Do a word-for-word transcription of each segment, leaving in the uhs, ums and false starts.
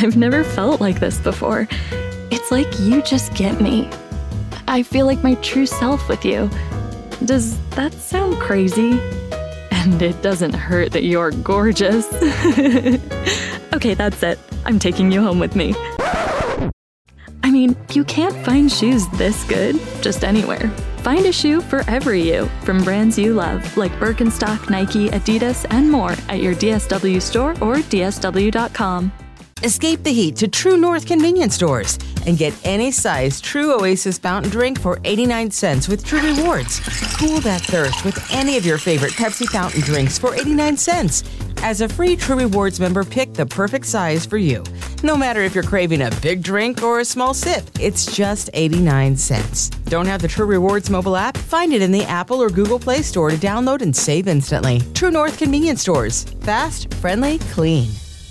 I've never felt like this before. It's like you just get me. I feel like my true self with you. Does that sound crazy? And it doesn't hurt that you're gorgeous. Okay, that's it. I'm taking you home with me. I mean, you can't find shoes this good just anywhere. Find a shoe for every you from brands you love, like Birkenstock, Nike, Adidas, and more at your D S W store or D S W dot com. Escape the heat to True North convenience stores and get any size True Oasis fountain drink for eighty-nine cents with True Rewards. Cool that thirst with any of your favorite Pepsi fountain drinks for eighty-nine cents. As a free True Rewards member, pick the perfect size for you. No matter if you're craving a big drink or a small sip, it's just eighty-nine cents. Don't have the True Rewards mobile app? Find it in the Apple or Google Play Store to download and save instantly. True North convenience stores. Fast, friendly, clean.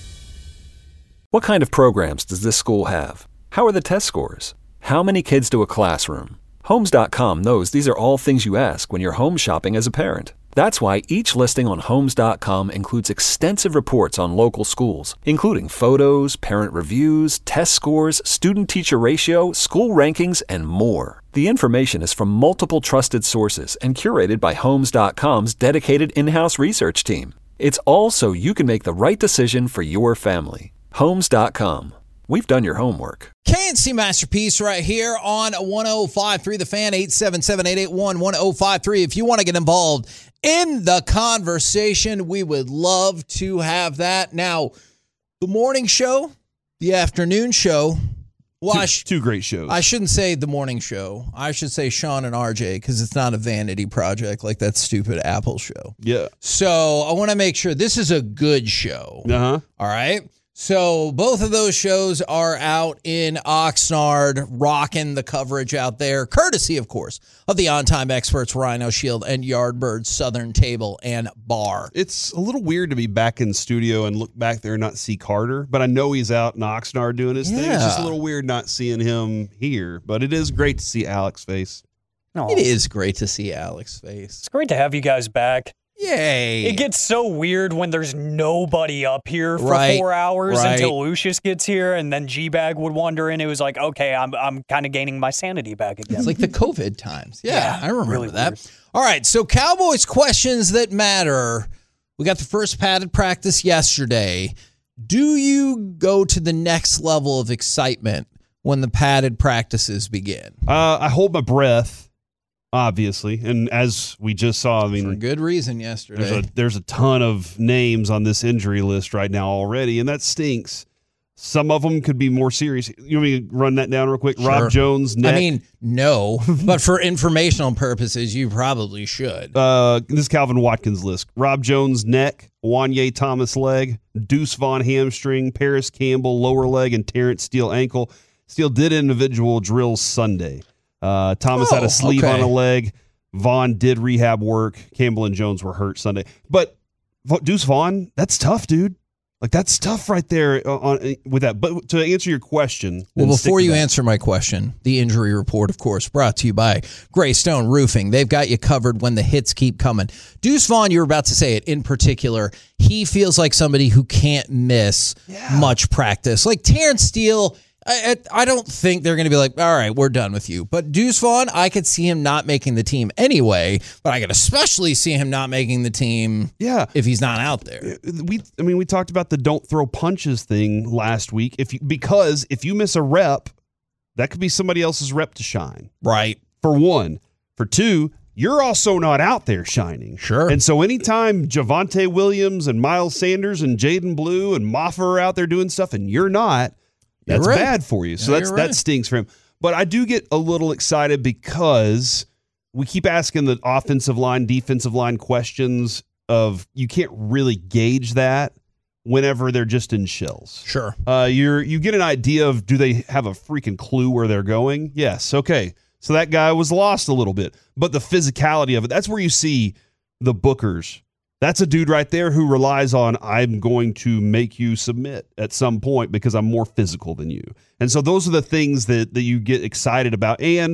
What kind of programs does this school have? How are the test scores? How many kids do a classroom? Homes dot com knows these are all things you ask when you're home shopping as a parent. That's why each listing on Homes dot com includes extensive reports on local schools, including photos, parent reviews, test scores, student-teacher ratio, school rankings, and more. The information is from multiple trusted sources and curated by Homes dot com's dedicated in-house research team. It's all so you can make the right decision for your family. Homes dot com. We've done your homework. K and C Masterpiece right here on one oh five point three The Fan, eight seven seven, eight eight one, one oh five three. If you want to get involved in the conversation, we would love to have that. Now, the morning show, the afternoon show. Well, two, I sh- two great shows. I shouldn't say the morning show. I should say Sean and R J because it's not a vanity project like that stupid Apple show. Yeah. So I want to make sure this is a good show. Uh-huh. All right. So both of those shows are out in Oxnard, rocking the coverage out there, courtesy, of course, of the on-time experts Rhino Shield and Yardbird Southern Table and Bar. It's a little weird to be back in studio and look back there and not see Carter, but I know he's out in Oxnard doing his Yeah. thing. It's just a little weird not seeing him here, but it is great to see Alex's face. It is great to see Alex's face. It's great to have you guys back. Yay. It gets so weird when there's nobody up here for Right, four hours right. until Lucius gets here, and then G-Bag would wander in. It was like, okay, I'm I'm kind of gaining my sanity back again. It's like the COVID times. Yeah, Yeah, I remember really that. weird. All right, so Cowboys questions that matter. We got the first padded practice yesterday. Do you go to the next level of excitement when the padded practices begin? Uh, I hold my breath, obviously, and as we just saw, I mean, For good reason yesterday. there's a there's a ton of names on this injury list right now already, and that stinks. Some of them could be more serious. You want me to run that down real quick? Sure. Rob Jones, neck. I mean, no, but for informational purposes, you probably should. Uh, this is Calvin Watkins' list. Rob Jones, neck. Wanye Thomas, leg. Deuce Vaughn, hamstring. Paris Campbell, lower leg. And Terrence Steele, ankle. Steele did individual drills Sunday. Uh, Thomas Oh, had a sleeve okay. on a leg. Vaughn did rehab work. Campbell and Jones were hurt Sunday. But Deuce Vaughn, that's tough, dude. Like, that's tough right there on, with that. But to answer your question. Well, and stick before to you that. answer my question, the injury report, of course, brought to you by Greystone Roofing. They've got you covered when the hits keep coming. Deuce Vaughn, you were about to say it in particular. He feels like somebody who can't miss Yeah. much practice. Like Terrence Steele, I, I I don't think they're going to be like, all right, we're done with you. But Deuce Vaughn, I could see him not making the team anyway, but I could especially see him not making the team Yeah. if he's not out there. We, I mean, we talked about the don't throw punches thing last week. If you, because if you miss a rep, that could be somebody else's rep to shine. Right. For one. For two, you're also not out there shining. Sure. And so anytime Javonte Williams and Miles Sanders and Jaden Blue and Moffa are out there doing stuff and you're not, that's You're right. bad for you. So Yeah, that's you're that right. stinks for him. But I do get a little excited because we keep asking the offensive line, defensive line questions of you can't really gauge that whenever they're just in shells. Sure. Uh, you're you get an idea of do they have a freaking clue where they're going? Yes. Okay. So that guy was lost a little bit, but the physicality of it, that's where you see the Bookers. That's a dude right there who relies on, I'm going to make you submit at some point because I'm more physical than you. And so those are the things that, that you get excited about. And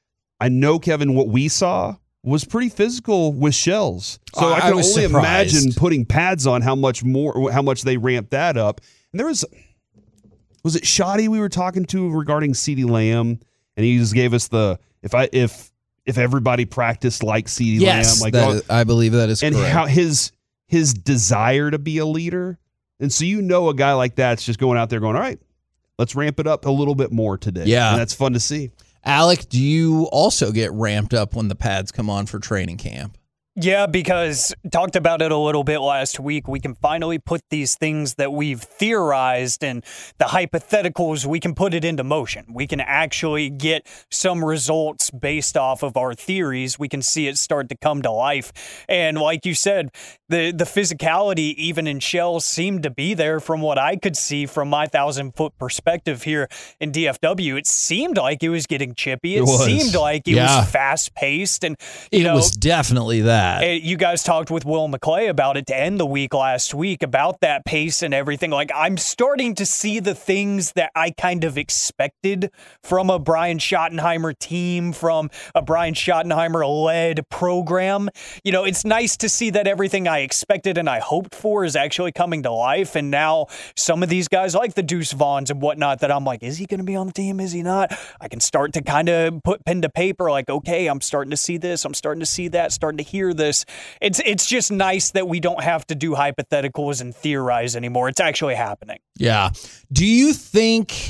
I know, Kevin, what we saw was pretty physical with shells. So I- I I can only was surprised. imagine putting pads on how much more, how much they ramped that up. And there was, was it Shoddy we were talking to regarding CeeDee Lamb, and he just gave us the if I if if everybody practiced like CeeDee yes, Lamb, like that oh, is, I believe that is and correct. how his his desire to be a leader, and so you know a guy like that's just going out there going, all right, let's ramp it up a little bit more today. Yeah, and that's fun to see. Alec, do you also get ramped up when the pads come on for training camp? Yeah, because talked about it a little bit last week. We can finally put these things that we've theorized and the hypotheticals, we can put it into motion. We can actually get some results based off of our theories. We can see it start to come to life. And like you said, the, the physicality, even in shells, seemed to be there from what I could see from my thousand-foot perspective here in D F W. It seemed like it was getting chippy. It, it seemed like it yeah. was fast-paced. And you It know, was definitely that. You guys talked with Will McClay about it to end the week last week, about that pace and everything. Like, I'm starting to see the things that I kind of expected from a Brian Schottenheimer team, from a Brian Schottenheimer-led program. You know, it's nice to see that everything I expected and I hoped for is actually coming to life. And now some of these guys, like the Deuce Vaughns and whatnot, that I'm like, is he going to be on the team? Is he not? I can start to kind of put pen to paper, like, okay, I'm starting to see this. I'm starting to see that, starting to hear this. It's it's just nice that we don't have to do hypotheticals and theorize anymore. It's actually happening. Yeah. Do you think,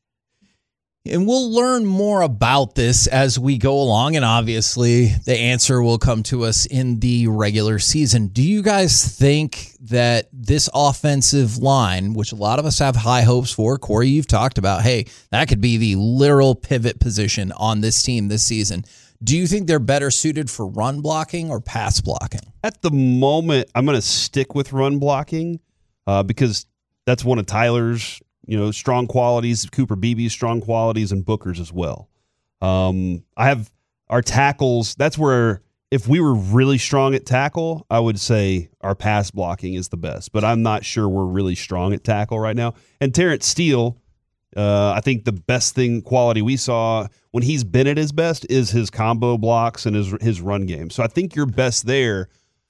and we'll learn more about this as we go along, and obviously the answer will come to us in the regular season. Do you guys think that this offensive line, which a lot of us have high hopes for, Corey, you've talked about, hey, that could be the literal pivot position on this team this season. Do you think they're better suited for run blocking or pass blocking? At the moment, I'm going to stick with run blocking uh, because that's one of Tyler's, you know, strong qualities, Cooper Beebe's strong qualities, and Booker's as well. Um, I have our tackles. That's where if we were really strong at tackle, I would say our pass blocking is the best. But I'm not sure we're really strong at tackle right now. And Terrence Steele, uh, I think the best thing quality we saw when he's been at his best is his combo blocks and his his run game. So I think you're best there.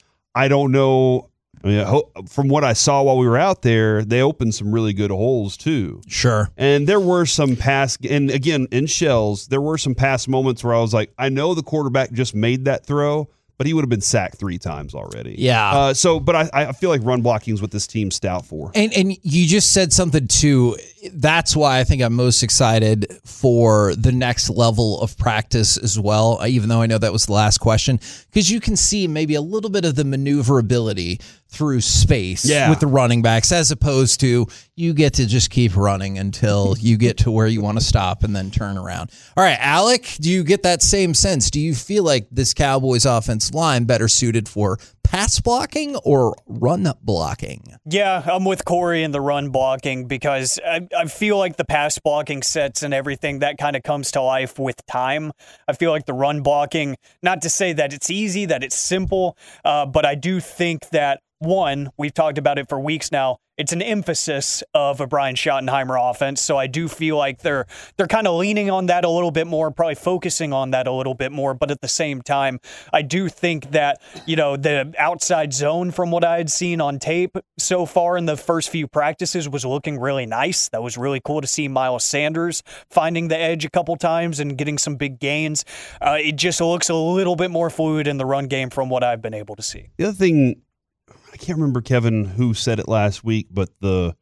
I don't know. I mean, I hope, from what I saw while we were out there, they opened some really good holes too. Sure. And there were some pass, and again, in shells, there were some pass moments where I was like, I know the quarterback just made that throw, but he would have been sacked three times already. Yeah. Uh, so, but I, I feel like run blocking is what this team's stout for. And and you just said something too. That's why I think I'm most excited for the next level of practice as well, even though I know that was the last question, because you can see maybe a little bit of the maneuverability through space yeah. with the running backs, as opposed to you get to just keep running until you get to where you want to stop and then turn around. All right, Alec, do you get that same sense? Do you feel like this Cowboys offensive line better suited for pass blocking or run blocking? Yeah, I'm with Corey in the run blocking because I, I feel like the pass blocking sets and everything, that kind of comes to life with time. I feel like the run blocking, not to say that it's easy, that it's simple, uh, but I do think that, one, we've talked about it for weeks now, it's an emphasis of a Brian Schottenheimer offense, so I do feel like they're they're kind of leaning on that a little bit more, probably focusing on that a little bit more, but at the same time, I do think that, you know, the outside zone from what I had seen on tape so far in the first few practices was looking really nice. That was really cool to see Miles Sanders finding the edge a couple times and getting some big gains. Uh, it just looks a little bit more fluid in the run game from what I've been able to see. The other thing, I can't remember, Kevin, who said it last week, but the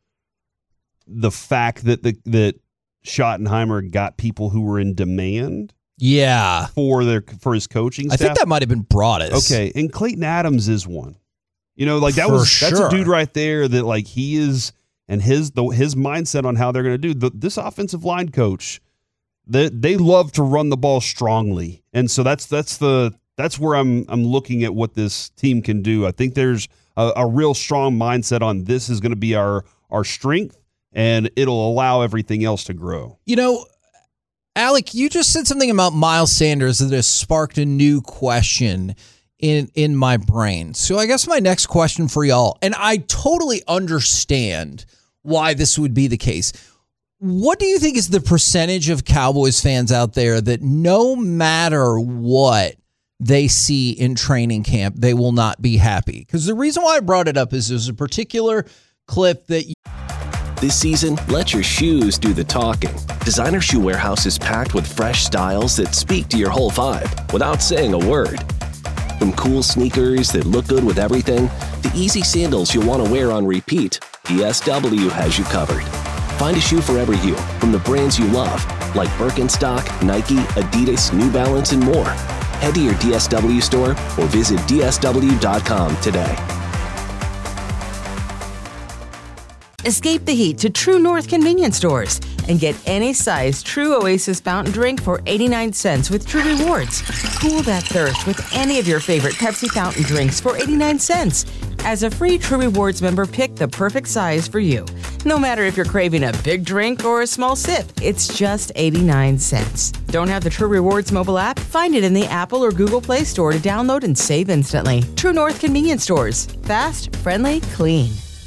the fact that the that Schottenheimer got people who were in demand, yeah, for their for his coaching staff. I think that might have been Broadus. Okay, and Clayton Adams is one. You know, like that For was sure. that's a dude right there that like he is, and his the his mindset on how they're going to do the, this offensive line coach. They they love to run the ball strongly, and so that's that's the that's where I'm I'm looking at what this team can do. I think there's A, a real strong mindset on this is going to be our our strength, and it'll allow everything else to grow. You know, Alec, you just said something about Miles Sanders that has sparked a new question in in my brain. So I guess my next question for y'all, and I totally understand why this would be the case. What do you think is the percentage of Cowboys fans out there that no matter what they see in training camp, they will not be happy? Because the reason why I brought it up is there's a particular clip that This season, let your shoes do the talking. Designer Shoe Warehouse is packed with fresh styles that speak to your whole vibe without saying a word. From cool sneakers that look good with everything to easy sandals you'll want to wear on repeat, D S W has you covered. Find a shoe for every you from the brands you love, like Birkenstock, Nike, Adidas, New Balance, and more. Head to your D S W store or visit D S W dot com today. Escape the heat to True North convenience stores and get any size True Oasis fountain drink for eighty-nine cents with True Rewards. Cool that thirst with any of your favorite Pepsi fountain drinks for eighty-nine cents. As a free True Rewards member, pick the perfect size for you. No matter if you're craving a big drink or a small sip, it's just eighty-nine cents. Don't have the True Rewards mobile app? Find it in the Apple or Google Play Store to download and save instantly. True North convenience stores. Fast, friendly, clean.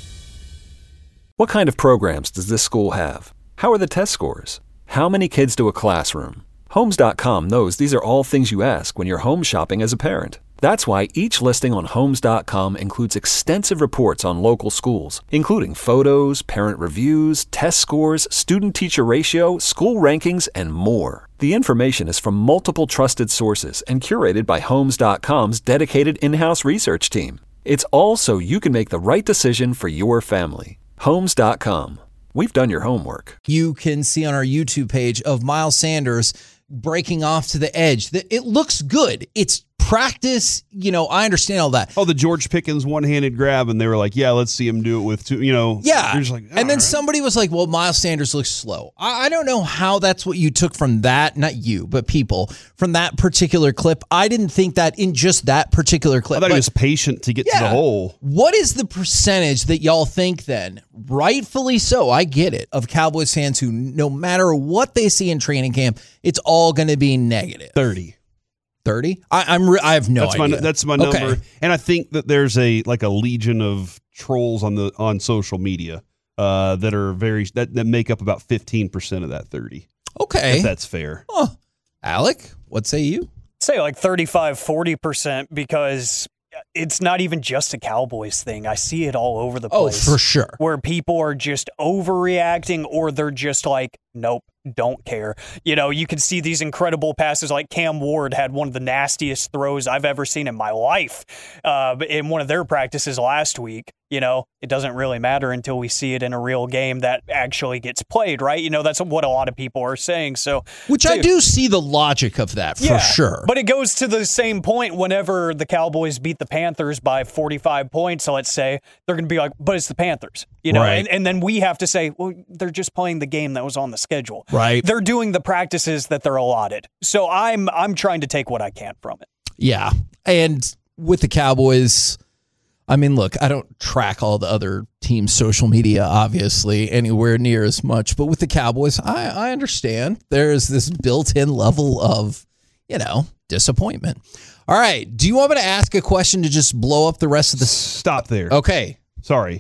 What kind of programs does this school have? How are the test scores? How many kids do a classroom? Homes dot com knows these are all things you ask when you're home shopping as a parent. That's why each listing on Homes dot com includes extensive reports on local schools, including photos, parent reviews, test scores, student-teacher ratio, school rankings, and more. The information is from multiple trusted sources and curated by Homes dot com's dedicated in-house research team. It's all so you can make the right decision for your family. Homes dot com. We've done your homework. You can see on our YouTube page of Miles Sanders breaking off to the edge. It looks good. It's practice. You know, I understand all that. Oh, the George Pickens one-handed grab, and they were like, yeah, let's see him do it with two, you know. Yeah. You're just like, and then right. somebody was like, well, Miles Sanders looks slow. I, I don't know how that's what you took from that, not you, but people, from that particular clip. I didn't think that in just that particular clip. I thought but, he was patient to get yeah, to the hole. What is the percentage that y'all think then, rightfully so, I get it, of Cowboys fans who no matter what they see in training camp, it's all going to be negative? thirty. thirty? I, I'm re- I have no that's idea. My, that's my number. Okay. And I think that there's a like a legion of trolls on the on social media uh, that are very that, that make up about fifteen percent of that thirty. Okay. If that's fair. Oh. Alec, what say you? Say like thirty-five, forty percent because it's not even just a Cowboys thing. I see it all over the place. Oh, for sure. Where people are just overreacting or they're just like, nope, don't care. You know, you can see these incredible passes like Cam Ward had one of the nastiest throws I've ever seen in my life uh, in one of their practices last week. You know, it doesn't really matter until we see it in a real game that actually gets played, right? You know, that's what a lot of people are saying. So, Which so, I do see the logic of that, for yeah, sure. But it goes to the same point whenever the Cowboys beat the Panthers by forty-five points, let's say, they're going to be like, but it's the Panthers. You know, right. and, and then we have to say, well, they're just playing the game that was on the schedule. Right. They're doing the practices that they're allotted. So I'm I'm trying to take what I can from it. Yeah. And with the Cowboys, I mean, look, I don't track all the other teams' social media, obviously, anywhere near as much. But with the Cowboys, I, I understand there's this built-in level of, you know, disappointment. All right. Do you want me to ask a question to just blow up the rest of the... Stop there. Okay. Sorry.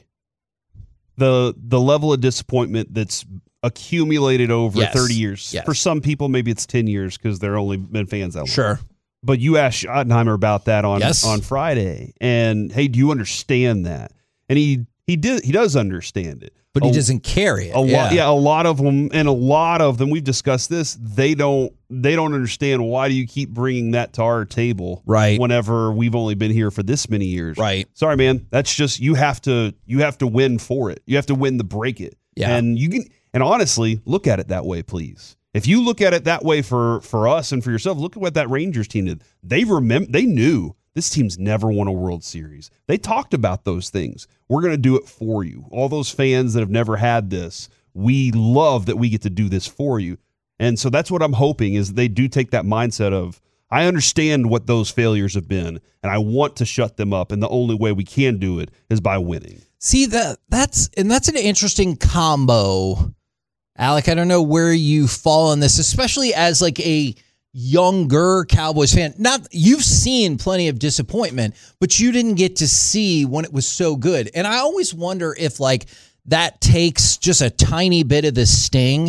The the level of disappointment that's accumulated over Yes. thirty years. Yes. For some people, maybe it's ten years because they're only been fans that long. Sure. But you asked Schottenheimer about that on Yes. on Friday, and hey, do you understand that? And he he did he does understand it, But he a, doesn't carry it. a yeah. lot. Yeah, a lot of them, and a lot of them. We've discussed this. They don't they don't understand why do you keep bringing that to our table, Right. Whenever we've only been here for this many years, Right. Sorry, man. That's just you have to you have to win for it. You have to win to break it. Yeah. And you can and honestly look at it that way, please. If you look at it that way for, for us and for yourself, look at what that Rangers team did. They remember, they knew this team's never won a World Series. They talked about those things. We're going to do it for you. All those fans that have never had this, we love that we get to do this for you. And so that's what I'm hoping is they do take that mindset of, I understand what those failures have been, and I want to shut them up. And the only way we can do it is by winning. See, that that's and that's an interesting combo. Alec, I don't know where you fall on this, especially as like a younger Cowboys fan. Not you've seen plenty of disappointment, but you didn't get to see when it was so good. And I always wonder if like that takes just a tiny bit of the sting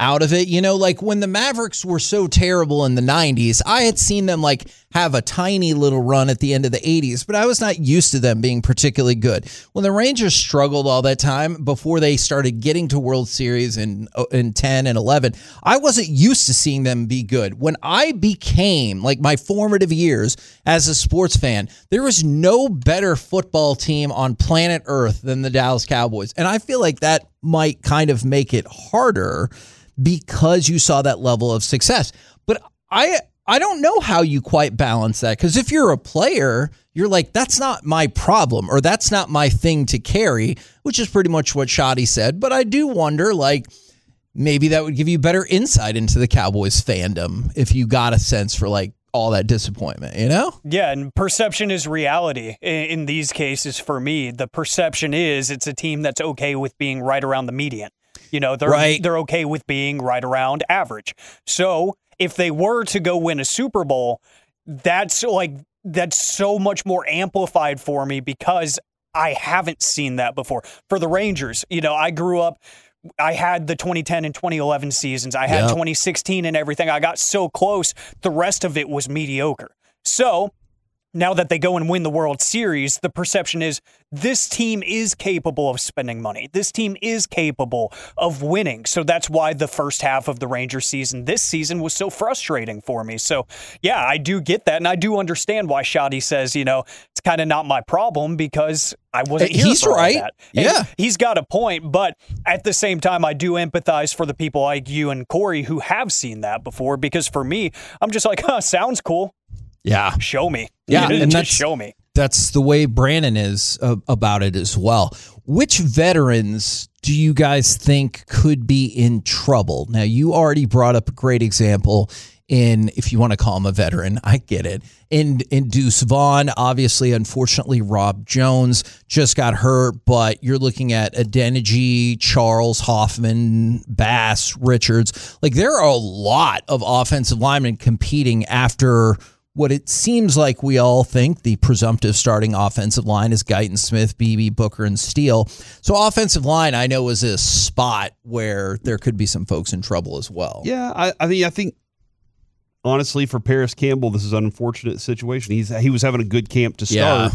out of it. You know, like when the Mavericks were so terrible in the nineties, I had seen them like have a tiny little run at the end of the eighties, but I was not used to them being particularly good. When the Rangers struggled all that time before they started getting to World Series in in ten and eleven, I wasn't used to seeing them be good. When I became like my formative years as a sports fan, there was no better football team on planet Earth than the Dallas Cowboys. And I feel like that might kind of make it harder because you saw that level of success. But I I don't know how you quite balance that, because if you're a player, you're like, that's not my problem, or that's not my thing to carry, which is pretty much what Shadi said. But I do wonder, like, maybe that would give you better insight into the Cowboys fandom if you got a sense for, like, all that disappointment, you know? Yeah, and perception is reality in, in these cases for me. The perception is it's a team that's okay with being right around the median. You know, they're right. they're okay with being right around average. So if they were to go win a Super Bowl, that's like that's so much more amplified for me because I haven't seen that before. For the Rangers, you know, I grew up, I had the twenty ten and twenty eleven seasons. I had yep. twenty sixteen and everything. I got so close. The rest of it was mediocre. So now that they go and win the World Series, the perception is this team is capable of spending money. This team is capable of winning. So that's why the first half of the Rangers season this season was so frustrating for me. So, yeah, I do get that. And I do understand why Shadi says, you know, it's kind of not my problem because I wasn't here he's for all right. that. And yeah. He's got a point. But at the same time, I do empathize for the people like you and Corey who have seen that before, because for me, I'm just like, huh, sounds cool. Yeah. Show me. Yeah, and and just that's, show me. That's the way Brandon is uh, about it as well. Which veterans do you guys think could be in trouble? Now, you already brought up a great example in, if you want to call him a veteran, I get it, in, in Deuce Vaughn. Obviously, unfortunately, Rob Jones just got hurt, but you're looking at Adeniji, Charles, Hoffman, Bass, Richards. Like, there are a lot of offensive linemen competing after what it seems like we all think the presumptive starting offensive line is Guyton Smith, Beebe, Booker, and Steele. So offensive line, I know, is a spot where there could be some folks in trouble as well. Yeah, I, I mean, I think, honestly, for Paris Campbell, this is an unfortunate situation. He's He was having a good camp to start, Yeah.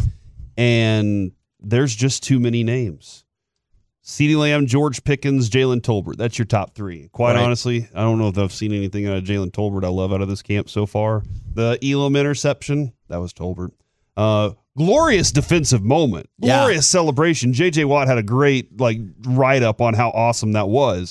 and there's just too many names. CeeDee Lamb, George Pickens, Jalen Tolbert. That's your top three. Quite Right. honestly, I don't know if I've seen anything out of Jalen Tolbert I love out of this camp so far. The Elam interception, that was Tolbert. Uh, glorious defensive moment. Yeah. Glorious celebration. J J. Watt had a great like write-up on how awesome that was.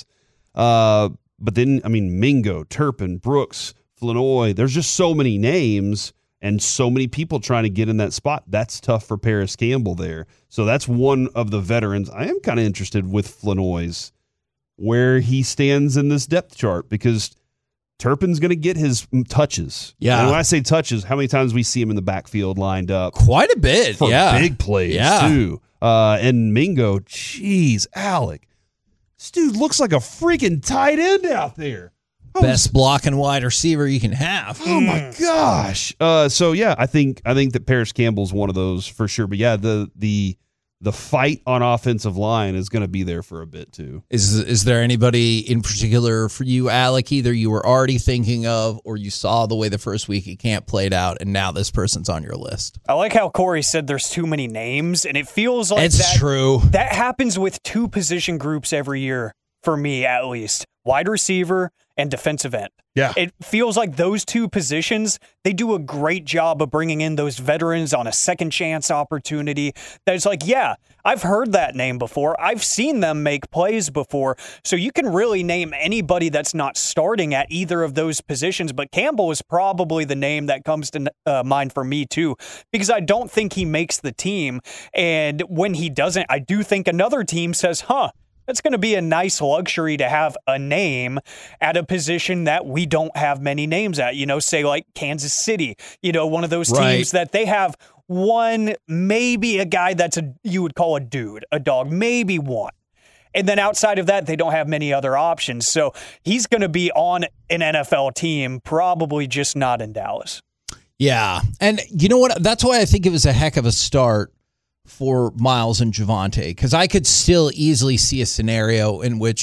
Uh, but then, I mean, Mingo, Turpin, Brooks, Flanoy. There's just so many names and so many people trying to get in that spot. That's tough for Paris Campbell there. So that's one of the veterans. I am kind of interested with Flanoy's, where he stands in this depth chart, because Turpin's going to get his touches. Yeah. And when I say touches, how many times we see him in the backfield lined up? Quite a bit, For yeah. big plays, Yeah. too. Uh, and Mingo, geez, Alec, this dude looks like a freaking tight end out there. I was- Best blocking wide receiver you can have. Oh my gosh! Uh, so yeah, I think I think that Paris Campbell's one of those for sure. But yeah, the the the fight on offensive line is going to be there for a bit too. Is is there anybody in particular for you, Alec, either you were already thinking of or you saw the way the first week of camp played out and now this person's on your list? I like how Corey said there's too many names, and it feels like It's that, true. that happens with two position groups every year, for me at least. Wide receiver and defensive end. Yeah. It feels like those two positions, they do a great job of bringing in those veterans on a second chance opportunity. That's like, yeah, I've heard that name before. I've seen them make plays before. So you can really name anybody that's not starting at either of those positions. But Campbell is probably the name that comes to uh, mind for me too, because I don't think he makes the team. And when he doesn't, I do think another team says, huh, it's going to be a nice luxury to have a name at a position that we don't have many names at. You know, say like Kansas City, you know, one of those Right. teams that they have one, maybe a guy that's a you would call a dude, a dog, maybe one. And then outside of that, they don't have many other options. So he's going to be on an N F L team, probably just not in Dallas. Yeah. And you know what? That's why I think it was a heck of a start for Miles and Javonte, because I could still easily see a scenario in which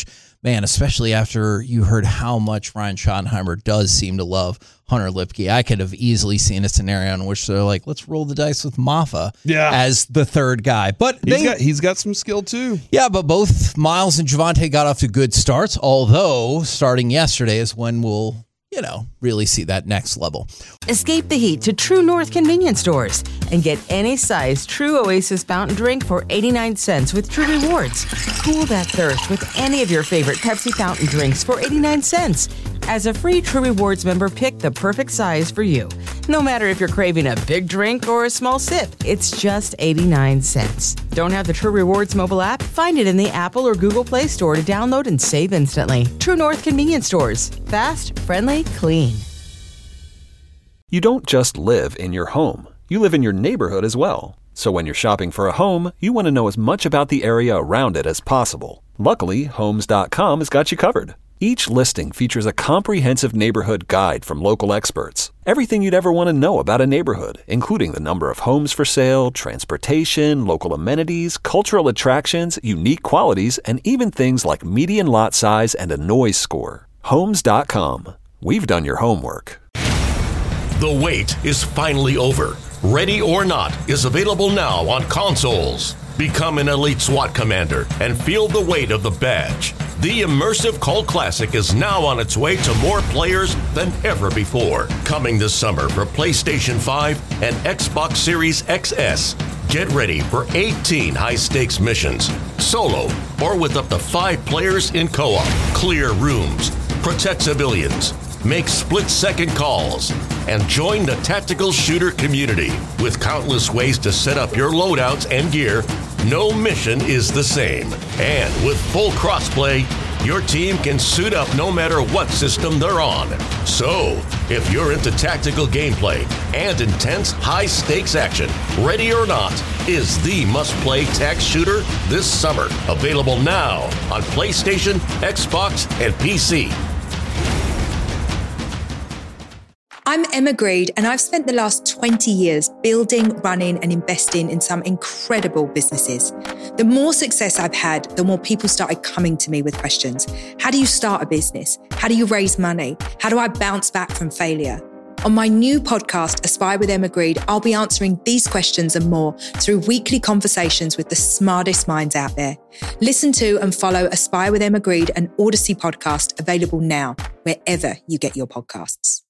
man, especially after you heard how much Ryan Schottenheimer does seem to love Hunter Lipke, I could have easily seen a scenario in which they're like, let's roll the dice with Maffa yeah. as the third guy. But he's they, got he's got some skill too. Yeah, but both Miles and Javonte got off to good starts, although starting yesterday is when we'll, you know, really see that next level. Escape the heat to True North convenience stores and get any size True Oasis fountain drink for eighty-nine cents with True Rewards. Cool that thirst with any of your favorite Pepsi fountain drinks for eighty-nine cents. As a free True Rewards member, pick the perfect size for you. No matter if you're craving a big drink or a small sip, it's just eighty-nine cents. Don't have the True Rewards mobile app? Find it in the Apple or Google Play Store to download and save instantly. True North convenience stores. Fast, friendly, clean. You don't just live in your home. You live in your neighborhood as well. So when you're shopping for a home, you want to know as much about the area around it as possible. Luckily, Homes dot com has got you covered. Each listing features a comprehensive neighborhood guide from local experts. Everything you'd ever want to know about a neighborhood, including the number of homes for sale, transportation, local amenities, cultural attractions, unique qualities, and even things like median lot size and a noise score. Homes dot com. We've done your homework. The wait is finally over. Ready or Not is available now on consoles. Become an elite SWAT commander and feel the weight of the badge. The immersive cult classic is now on its way to more players than ever before. Coming this summer for PlayStation five and Xbox Series X S. Get ready for eighteen high-stakes missions, solo or with up to five players in co-op. Clear rooms, protect civilians, make split-second calls, and join the tactical shooter community. With countless ways to set up your loadouts and gear, no mission is the same. And with full crossplay, your team can suit up no matter what system they're on. So, if you're into tactical gameplay and intense high-stakes action, Ready or Not is the must-play tac shooter this summer. Available now on PlayStation, Xbox, and P C. I'm Emma Greed, and I've spent the last twenty years building, running, and investing in some incredible businesses. The more success I've had, the more people started coming to me with questions. How do you start a business? How do you raise money? How do I bounce back from failure? On my new podcast, Aspire with Emma Greed, I'll be answering these questions and more through weekly conversations with the smartest minds out there. Listen to and follow Aspire with Emma Greed, an Odyssey podcast available now, wherever you get your podcasts.